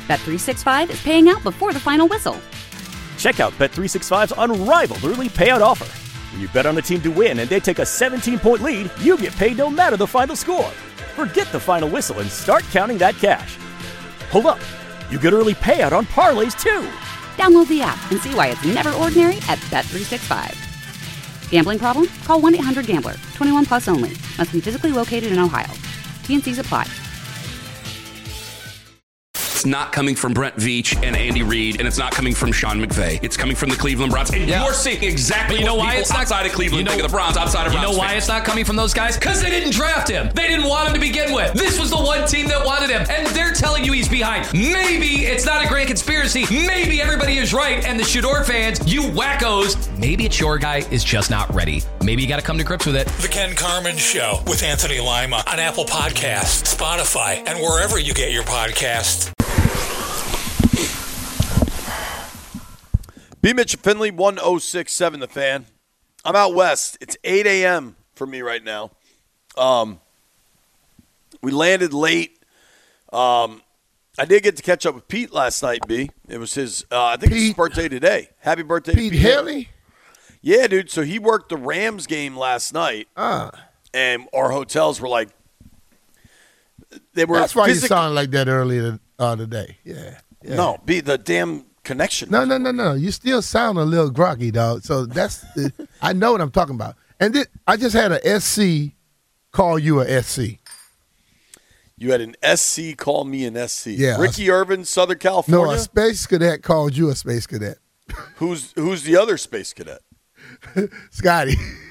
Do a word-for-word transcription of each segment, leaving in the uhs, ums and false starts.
Bet three sixty-five is paying out before the final whistle. Check out Bet three sixty-five's unrivaled early payout offer. When you bet on a team to win and they take a seventeen-point lead, you get paid no matter the final score. Forget the final whistle and start counting that cash. Hold up. You get early payout on parlays, too. Download the app and see why it's never ordinary at Bet three sixty-five. Gambling problem? Call one eight hundred gambler. twenty-one plus only. Must be physically located in Ohio. T and Cs apply. It's not coming from Brent Veach and Andy Reid, and it's not coming from Sean McVay. It's coming from the Cleveland Browns. And yeah. you're seeing exactly you know what why people it's not, outside of Cleveland you know, think of the Browns, outside of You Browns know why fans. it's not coming from those guys? Because they didn't draft him. They didn't want him to begin with. This was the one team that wanted him, and they're telling you he's behind. Maybe it's not a grand conspiracy. Maybe everybody is right, and the Shador fans, you wackos, maybe it's your guy is just not ready. Maybe you got to come to grips with it. The Ken Carman Show with Anthony Lima on Apple Podcasts, Spotify, and wherever you get your podcasts. B. Mitch Finley, one oh six point seven The Fan. I'm out west. It's eight a.m. for me right now. Um, we landed late. Um, I did get to catch up with Pete last night, B. It was his, uh, I think it's his birthday today. Happy birthday Pete to Pete Haley? Yeah, dude. So he worked the Rams game last night. Ah. And our hotels were like, they were. That's why physic- you sounded like that earlier uh, today. Yeah. yeah. No, B, the damn connection. No, no, no, no. You still sound a little groggy, dog. So that's, I know what I'm talking about. And then I just had a S C call you a S C. You had an S C call me an S C. Yeah. Ricky Irvin, Southern California? No, a space cadet called you a space cadet. Who's who's the other space cadet? Scotty.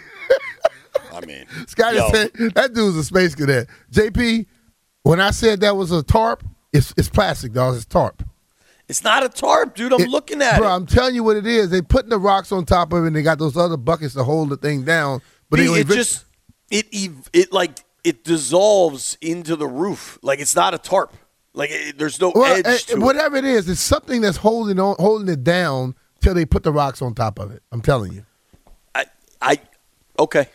I mean. Scotty yo. said, that dude's a space cadet. J P, when I said that was a tarp, it's it's plastic, dog. It's tarp. It's not a tarp, dude. I'm it, looking at bro, it. I'm telling you what it is. They putting the rocks on top of it, and they got those other buckets to hold the thing down. But B, they it just, it, it like, it dissolves into the roof. Like, it's not a tarp. Like, it, there's no well, edge uh, to whatever it. it is, it's something that's holding on, holding it down till they put the rocks on top of it. I'm telling you. I, I, okay.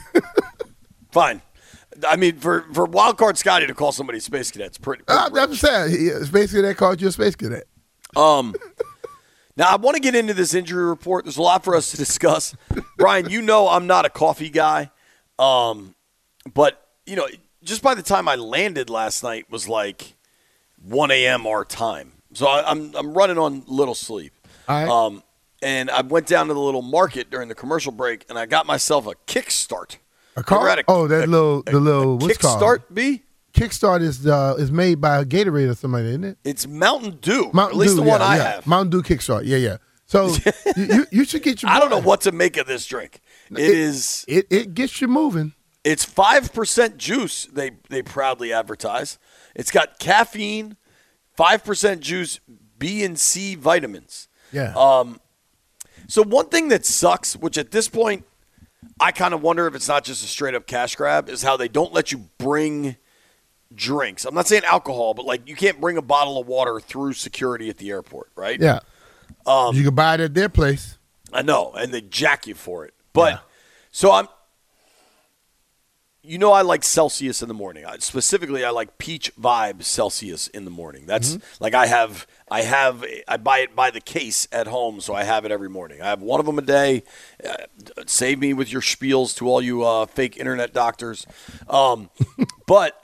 Fine. I mean, for, for Wildcard Scotty to call somebody Space Cadet, it's pretty, pretty uh, I'm saying, he, Space Cadet called you a Space Cadet. Um, now, I want to get into this injury report. There's a lot for us to discuss. Brian, you know I'm not a coffee guy, um, but, you know, just by the time I landed last night was like one a.m. our time. So I, I'm I'm running on little sleep. All right. Um, and I went down to the little market during the commercial break, and I got myself a Kickstart. A car? A, oh, that a, little, the little, a what's called? Kickstart, B? Kickstart is uh, is made by Gatorade or somebody, isn't it? It's Mountain Dew. Mountain at least Dew, the one yeah, I yeah. have. Mountain Dew Kickstart. Yeah, yeah. So you, you you should get your. I don't know what to make of this drink. It, it is. It it gets you moving. It's five percent juice. They they proudly advertise. It's got caffeine, five percent juice, B and C vitamins. Yeah. Um. So one thing that sucks, which at this point, I kind of wonder if it's not just a straight up cash grab, is how they don't let you bring drinks. I'm not saying alcohol, but like you can't bring a bottle of water through security at the airport, right? Yeah. Um, you can buy it at their place. I know, and they jack you for it. But yeah. so I'm, you know, I like Celsius in the morning. I, specifically, I like Peach Vibe Celsius in the morning. That's mm-hmm. like I have, I have, I buy it by the case at home, so I have it every morning. I have one of them a day. Uh, save me with your spiels to all you uh, fake internet doctors. Um, but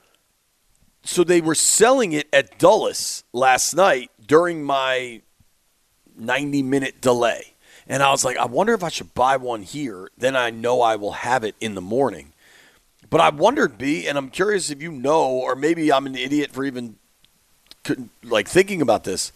so they were selling it at Dulles last night during my ninety minute delay. And I was like, I wonder if I should buy one here. Then I know I will have it in the morning. But I wondered, B, and I'm curious if you know, or maybe I'm an idiot for even like thinking about this.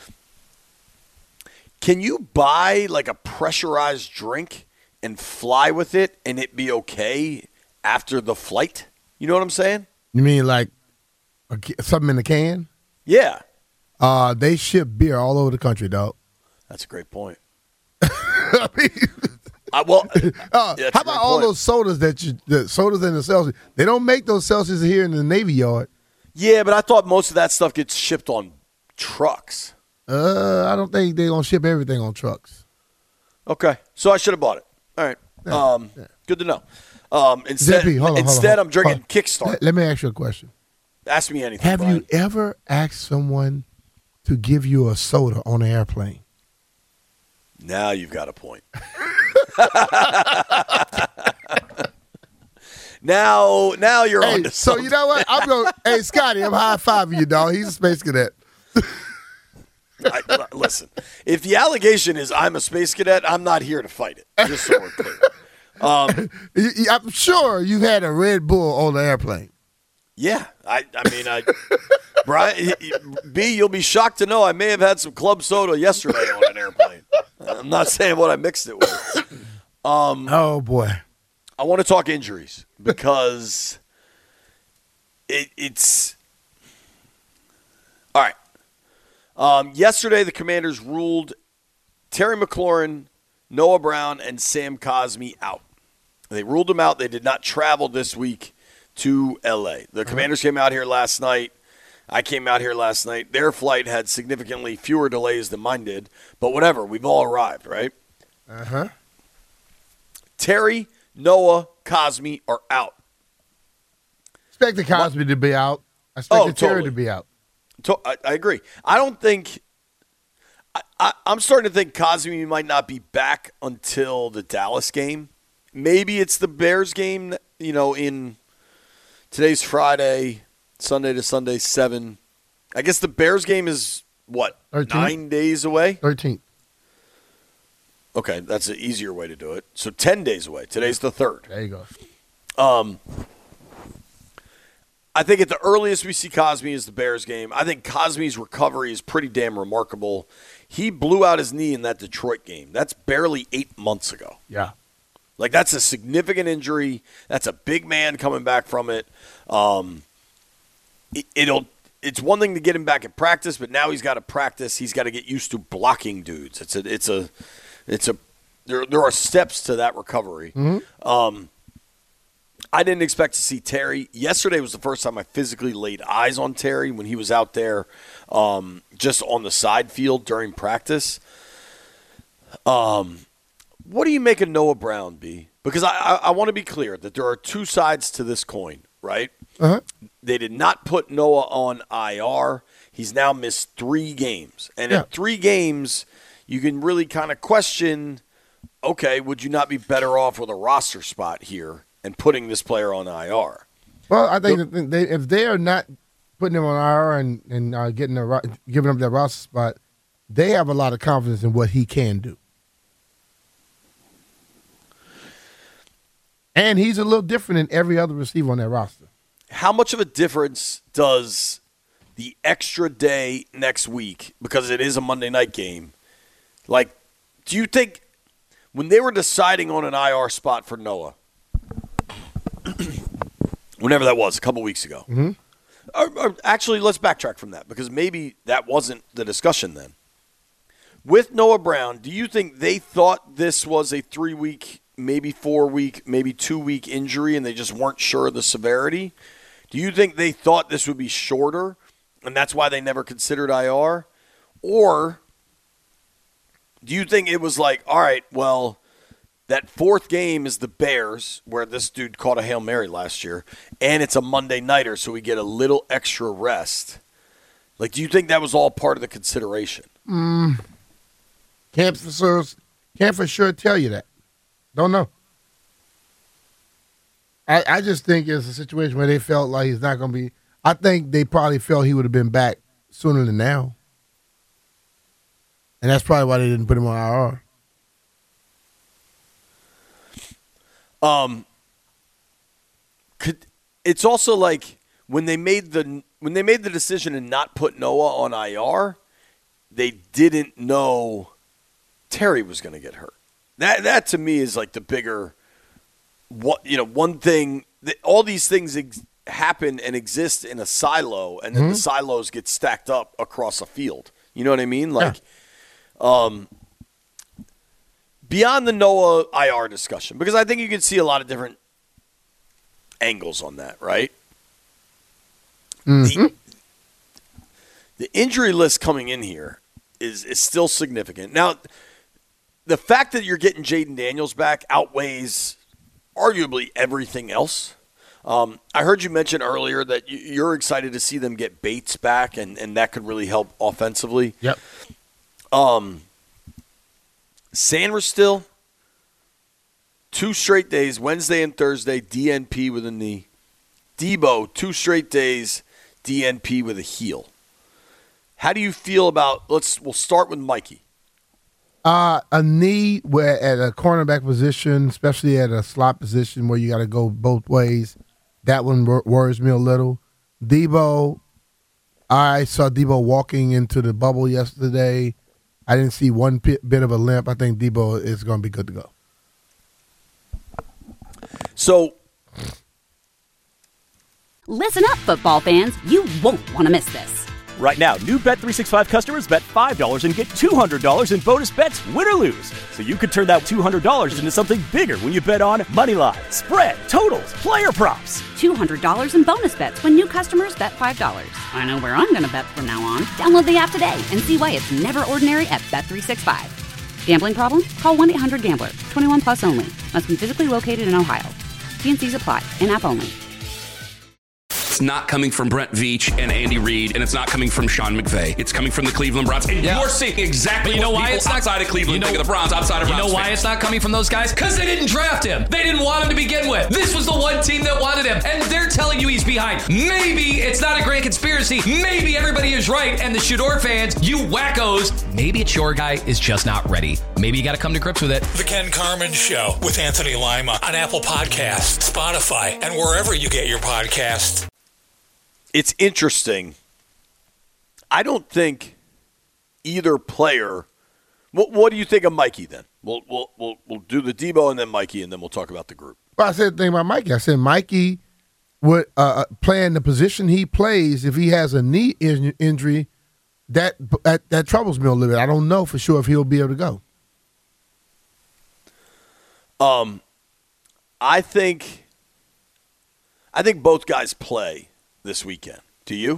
Can you buy like a pressurized drink and fly with it and it be okay after the flight? You know what I'm saying? You mean like a, something in a can? Yeah. Uh, they ship beer all over the country, dog. That's a great point. I mean, I, well, uh, yeah, how about all point. those sodas that you, the sodas and the Celsius? They don't make those Celsius here in the Navy Yard. Yeah, but I thought most of that stuff gets shipped on trucks. Uh, I don't think they're gonna ship everything on trucks. Okay, so I should have bought it. All right, yeah, um, yeah. Good to know. Um, instead, J P, hold on, instead hold on, I'm drinking hold on. Kickstart. Let, let me ask you a question. Ask me anything. Have Brian. you ever asked someone to give you a soda on the airplane? Now you've got a point. now, now you're hey, on to So something. you know what? I'm going. Hey, Scotty, I'm high fiving you, dog. He's a space cadet. I, listen, if the allegation is I'm a space cadet, I'm not here to fight it. Just so we're clear. Um, I'm sure you've had a Red Bull on the airplane. Yeah, I, I mean, I, Brian, B, you'll be shocked to know I may have had some club soda yesterday on an airplane. I'm not saying what I mixed it with. Um, oh boy, I want to talk injuries because it, it's all right. Um, yesterday, the Commanders ruled Terry McLaurin, Noah Brown, and Sam Cosmi out. They ruled them out. They did not travel this week to L A. The Commanders came out here last night. I came out here last night. Their flight had significantly fewer delays than mine did, but whatever. We've all arrived, right? Uh-huh. Terry, Noah, Cosmi are out. Expected Cosmi what? to be out. I expected oh, Terry totally. to be out. To- I, I agree. I don't think I, I, I'm starting to think Cosmi might not be back until the Dallas game. Maybe it's the Bears game, you know, in today's Friday, Sunday to Sunday, seven. I guess the Bears game is, what, thirteenth? Nine days away? thirteenth. Okay, that's an easier way to do it. So ten days away. Today's the third. There you go. Um, I think at the earliest we see Cosmi is the Bears game. I think Cosmi's recovery is pretty damn remarkable. He blew out his knee in that Detroit game. That's barely eight months ago. Yeah. Like, that's a significant injury. That's a big man coming back from it. Um, it it'll it's one thing to get him back at practice, but now he's got to practice. He's got to get used to blocking dudes. It's a it's a it's a there there are steps to that recovery. Mm-hmm. Um, I didn't expect to see Terry. Yesterday was the first time I physically laid eyes on Terry when he was out there, um, just on the side field during practice. Um. What do you make of Noah Brown, B? Because I, I, I want to be clear that there are two sides to this coin, right? Uh-huh. They did not put Noah on I R. He's now missed three games. And yeah. in three games, you can really kind of question, okay, would you not be better off with a roster spot here and putting this player on I R? Well, I think so, they, if they are not putting him on I R and, and uh, getting a, giving him that roster spot, they have a lot of confidence in what he can do. And he's a little different than every other receiver on that roster. How much of a difference does the extra day next week, because it is a Monday night game, like, do you think when they were deciding on an I R spot for Noah, whenever that was, a couple weeks ago, mm-hmm. or, or actually, let's backtrack from that, because maybe that wasn't the discussion then. With Noah Brown, do you think they thought this was a three-week maybe four-week, maybe two-week injury, and they just weren't sure of the severity? Do you think they thought this would be shorter, and that's why they never considered I R? Or do you think it was like, all right, well, that fourth game is the Bears, where this dude caught a Hail Mary last year, and it's a Monday nighter, so we get a little extra rest. Like, do you think that was all part of the consideration? Mm. Can't for sure, can't for sure tell you that. Don't know. I, I just think it's a situation where they felt like he's not going to be. I think they probably felt he would have been back sooner than now. And that's probably why they didn't put him on I R. Um, could, it's also like when they made the when they made the decision to not put Noah on I R, they didn't know Terry was going to get hurt. That that to me is like the bigger, what you know, one thing. That all these things ex- happen and exist in a silo, and then mm-hmm. the silos get stacked up across a field. You know what I mean? Like, yeah. um, beyond the Noah I R discussion, because I think you can see a lot of different angles on that, right? Mm-hmm. The, the injury list coming in here is is still significant. Now, the fact that you're getting Jaden Daniels back outweighs arguably everything else. Um, I heard you mention earlier that you- you're excited to see them get Bates back, and, and that could really help offensively. Yep. Um, Sanders still, two straight days, Wednesday and Thursday, D N P with a knee. Debo, two straight days, D N P with a heel. How do you feel about, let's, we'll start with Mikey. Uh, a knee where at a cornerback position, especially at a slot position where you got to go both ways, that one wor- worries me a little. Debo, I saw Debo walking into the bubble yesterday. I didn't see one bit, bit of a limp. I think Debo is going to be good to go. So, Listen up, football fans. You won't want to miss this. Right now, new Bet three sixty-five customers bet five dollars and get two hundred dollars in bonus bets, win or lose. So you could turn that two hundred dollars into something bigger when you bet on money line, spread, totals, player props. two hundred dollars in bonus bets when new customers bet five dollars. I know where I'm going to bet from now on. Download the app today and see why it's never ordinary at Bet three sixty-five. Gambling problem? Call one eight hundred gambler. twenty-one plus only. Must be physically located in Ohio. T N Cs apply. In-app only. It's not coming from Brent Veach and Andy Reid, and it's not coming from Sean McVay. It's coming from the Cleveland Browns. And yeah. you're seeing exactly but you know what why people it's not, outside of Cleveland you know, think of the Browns, outside of You Browns know why fans. it's not coming from those guys? Because they didn't draft him. They didn't want him to begin with. This was the one team that wanted him, and they're telling you he's behind. Maybe it's not a grand conspiracy. Maybe everybody is right, and the Shador fans, you wackos, maybe it's your guy is just not ready. Maybe you got to come to grips with it. The Ken Carman Show with Anthony Lima on Apple Podcasts, Spotify, and wherever you get your podcasts. It's interesting. I don't think either player. What, what do you think of Mikey then? We'll, we'll we'll we'll do the Debo and then Mikey, and then we'll talk about the group. Well, I said the thing about Mikey. I said Mikey would uh, play in the position he plays. If he has a knee in- injury, that, that that troubles me a little bit. I don't know for sure if he'll be able to go. Um, I think. I think both guys play this weekend. Do you?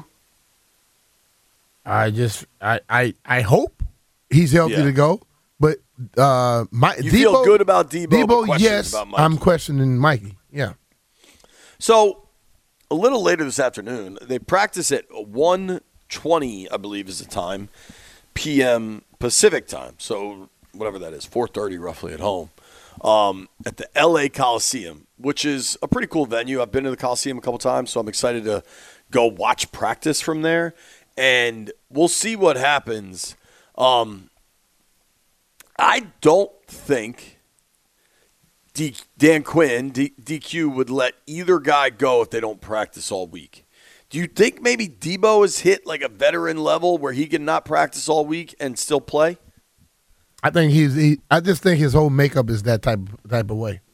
I just I I, I hope he's healthy Yeah. to go, but uh, my You Debo, feel good about Debo, but Debo, questions yes, about Mikey. I'm questioning Mikey. Yeah. So, a little later this afternoon, they practice at one twenty, I believe is the time, P M Pacific time. So, whatever that is, four thirty roughly at home, um, at the L A Coliseum, which is a pretty cool venue. I've been to the Coliseum a couple times, so I'm excited to go watch practice from there. And we'll see what happens. Um, I don't think D- Dan Quinn, D- DQ, would let either guy go if they don't practice all week. Do you think maybe Debo has hit like a veteran level where he can not practice all week and still play? I think he's. He, I just think his whole makeup is that type type of way.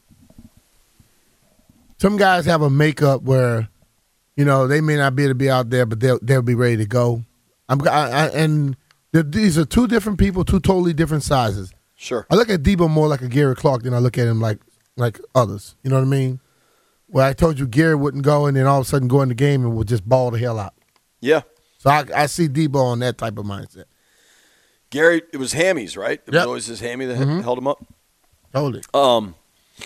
Some guys have a makeup where, you know, they may not be able to be out there, but they'll they'll be ready to go. I'm I, I, and the, these are two different people, two totally different sizes. Sure. I look at Debo more like a Gary Clark than I look at him like like others. You know what I mean? Where I told you Gary wouldn't go, and then all of a sudden go in the game and would just ball the hell out. Yeah. So I, I see Debo on that type of mindset. Gary, it was hammies, right? It Yep. was always his hammy that Mhm. held him up. Totally. Um,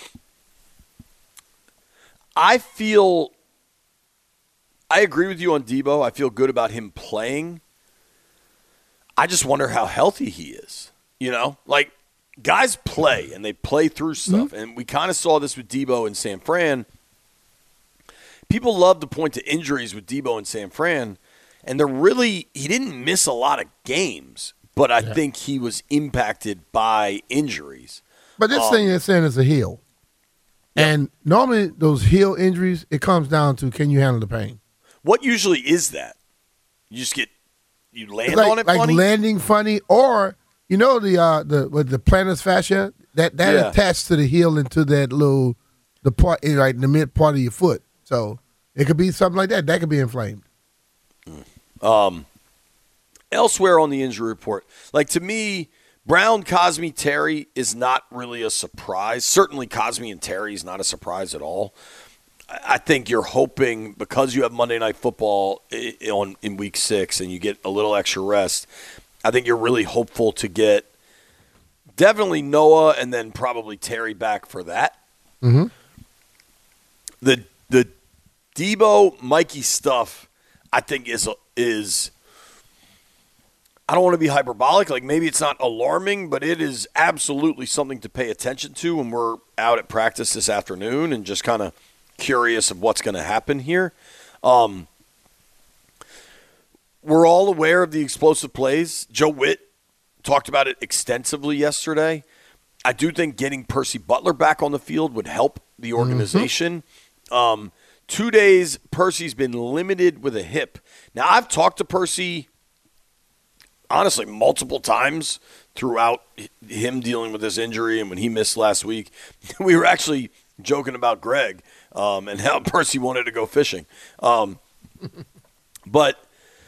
I feel I agree with you on Debo. I feel good about him playing. I just wonder how healthy he is. You know, like guys play and they play through stuff. Mm-hmm. And we kind of saw this with Debo and San Fran. People love to point to injuries with Debo and San Fran. And they're really, he didn't miss a lot of games, but I yeah. think he was impacted by injuries. But this um, thing they're saying is a heel. Yeah. And normally those heel injuries, it comes down to can you handle the pain? What usually is that? You just get, you land like, on it like funny? landing funny, or, you know, the uh, the with the plantar fascia, that, that yeah. attached to the heel and to that little, the part, right in the mid part of your foot. So it could be something like that. That could be inflamed. Um, elsewhere on the injury report, like to me, Brown, Cosme, Terry is not really a surprise. Certainly Cosme and Terry is not a surprise at all. I think you're hoping because you have Monday Night Football on in week six and you get a little extra rest, I think you're really hopeful to get definitely Noah and then probably Terry back for that. Mm-hmm. The the Debo, Mikey stuff, I think is is. I don't want to be hyperbolic. Like maybe it's not alarming, but it is absolutely something to pay attention to when we're out at practice this afternoon and just kind of curious of what's going to happen here. Um, we're all aware of the explosive plays. Joe Witt talked about it extensively yesterday. I do think getting Percy Butler back on the field would help the organization. Mm-hmm. Um, two days, Percy's been limited with a hip. Now, I've talked to Percy, honestly, multiple times throughout him dealing with this injury and when he missed last week. We were actually joking about Greg um, and how Percy wanted to go fishing. Um, but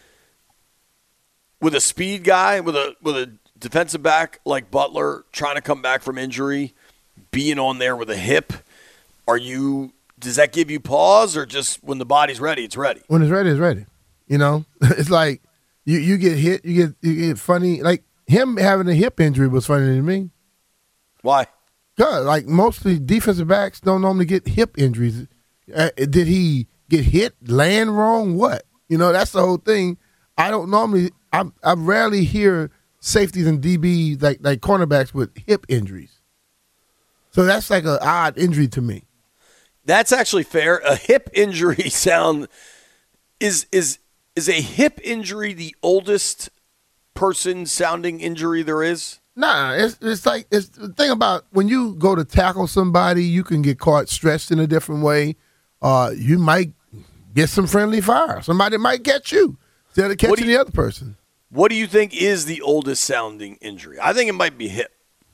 with a speed guy, with a with a defensive back like Butler trying to come back from injury, being on there with a hip, are you? Does that give you pause, or just when the body's ready, it's ready? When it's ready, it's ready. You know, it's like you, you get hit, you get you get funny. Like him having a hip injury was funny to me. Why? God, like mostly defensive backs don't normally get hip injuries. Uh, did he get hit, land wrong? What? You know, that's the whole thing. I don't normally. I I rarely hear safeties and D Bs like like cornerbacks with hip injuries. So that's like an odd injury to me. That's actually fair. A hip injury sound is is is a hip injury the oldest person sounding injury there is? Nah, it's it's like it's the thing about when you go to tackle somebody, you can get caught stretched in a different way. Uh, you might get some friendly fire. Somebody might catch you instead of catching you, the other person. What do you think is the oldest sounding injury? I think it might be hip.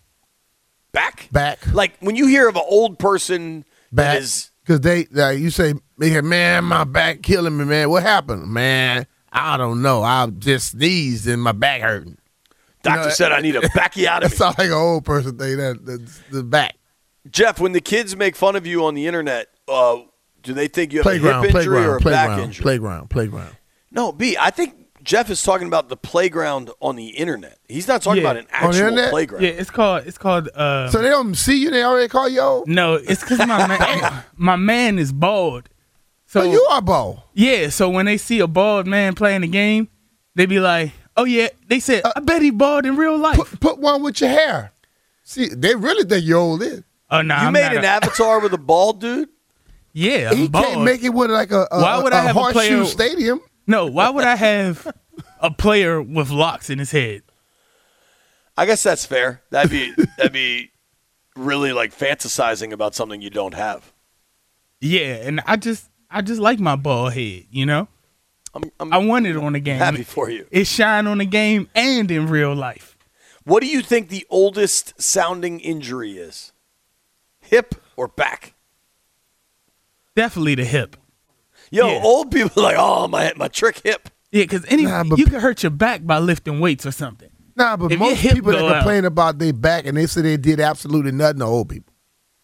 Back? Back. Like when you hear of an old person back, that is. Because they, like you say, man, my back killing me, man. What happened? Man, I don't know. I just sneezed and my back hurting. Doctor you know, said I need a backiotomy. That sounds like an old person thing, that, that's the back. Jeff, when the kids make fun of you on the internet, uh, do they think you have playground, a hip injury playground, or a playground, back injury? Playground, playground. No, B, I think Jeff is talking about the playground on the internet. He's not talking yeah. about an actual playground. Yeah, it's called it's called. Uh, so they don't see you. They already call you old? No, it's because my man, my man is bald. So oh, you are bald. Yeah. So when they see a bald man playing the game, they be like, "Oh yeah." They said, "I bet he bald in real life." Put, put one with your hair. See, they really think you're old. Then. Oh no, you I'm made not an a- avatar with a bald dude. Yeah, he I'm bald. can't make it with like a, a, why would a, I have a horseshoe a player, stadium. No, why would I have a player with locks in his head? I guess that's fair. That'd be that'd be really like fantasizing about something you don't have. Yeah, and I just I just like my bald head, you know. I'm, I'm I want it on the game. Happy for you. It shine on the game and in real life. What do you think the oldest sounding injury is? Hip or back? Definitely the hip. Yo, yeah. old people are like, oh, my my trick hip. Yeah, because any nah, but, you can hurt your back by lifting weights or something. Nah, but if most people that complain out, about their back and they say they did absolutely nothing are old people.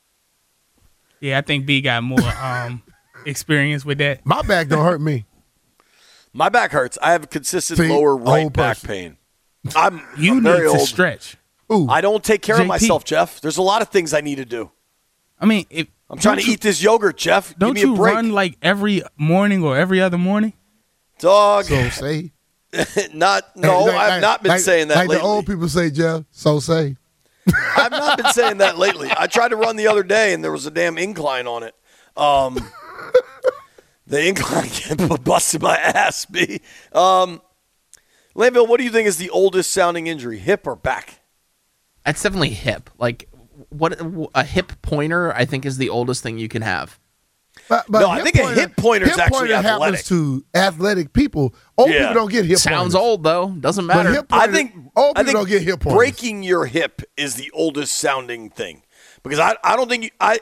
Yeah, I think B got more um, experience with that. My back don't hurt me. My back hurts. I have consistent See, lower right back person. pain. I'm you I'm need very to old. stretch. Ooh. I don't take care J P. of myself, Jeff. There's a lot of things I need to do. I mean, if, I'm trying to you, eat this yogurt, Jeff. Don't Give me you a break. run like every morning or every other morning? Dog. So say. not no, like, I've like, not been like, saying that like lately. the old people say, Jeff. So say. I've not been saying that lately. I tried to run the other day, and there was a damn incline on it. Um, the incline busted my ass, B. Um, Landville, what do you think is the oldest sounding injury, hip or back? It's definitely hip. Like what a hip pointer, I think, is the oldest thing you can have. But, but no, I think pointer, a hip pointer is hip actually pointer athletic. happens to athletic people. Old Yeah. people don't get hip Sounds pointers. old though. Doesn't matter. But hip I pointer, think old I people think don't get hip pointers. breaking your hip is the oldest sounding thing because I I don't think you, I,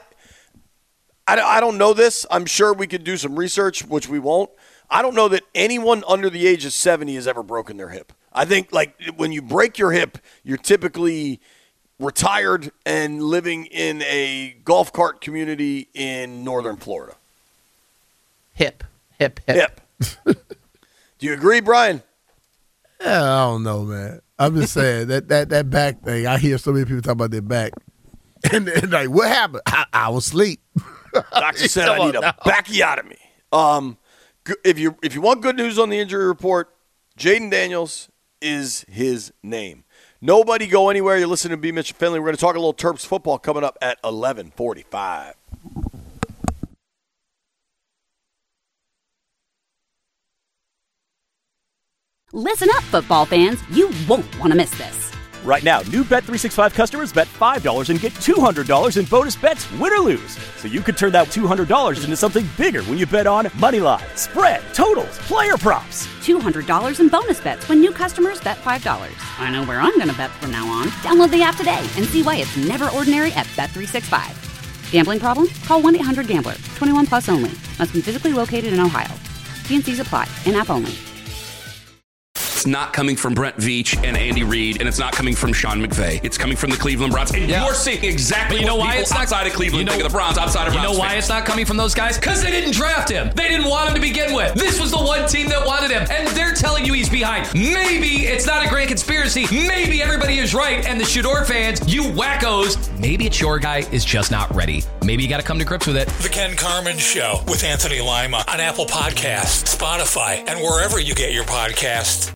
I I don't know this. I'm sure we could do some research, which we won't. I don't know that anyone under the age of seventy has ever broken their hip. I think like when you break your hip, you're typically retired and living in a golf cart community in northern Florida. Hip, hip, hip. Hip. Do you agree, Brian? Yeah, I don't know, man. I'm just saying that, that that back thing. I hear so many people talk about their back, and, and like, what happened? I, I was asleep. Doctor said I need a backiotomy. Um, if you if you want good news on the injury report, Jaden Daniels is his name. Nobody go anywhere. You're listening to B. Mitchell Finley. We're going to talk a little Terps football coming up at eleven forty-five. Listen up, football fans. You won't want to miss this. Right now, new Bet three sixty-five customers bet five dollars and get two hundred dollars in bonus bets, win or lose. So you could turn that two hundred dollars into something bigger when you bet on moneyline, spread, totals, player props. two hundred dollars in bonus bets when new customers bet five dollars. I know where I'm going to bet from now on. Download the app today and see why it's never ordinary at Bet three sixty-five. Gambling problem? Call one eight hundred gambler. twenty-one plus only. Must be physically located in Ohio. T and Cs apply. In-app only. It's not coming from Brent Veach and Andy Reid, and it's not coming from Sean McVay. It's coming from the Cleveland Browns. And yeah. you're seeing exactly but you know what why people it's not, outside of Cleveland you know, think of the Browns, outside of You Browns know why fans. it's not coming from those guys? Because they didn't draft him. They didn't want him to begin with. This was the one team that wanted him, and they're telling you he's behind. Maybe it's not a grand conspiracy. Maybe everybody is right, and the Shador fans, you wackos, maybe it's your guy is just not ready. Maybe you got to come to grips with it. The Ken Carman Show with Anthony Lima on Apple Podcasts, Spotify, and wherever you get your podcasts.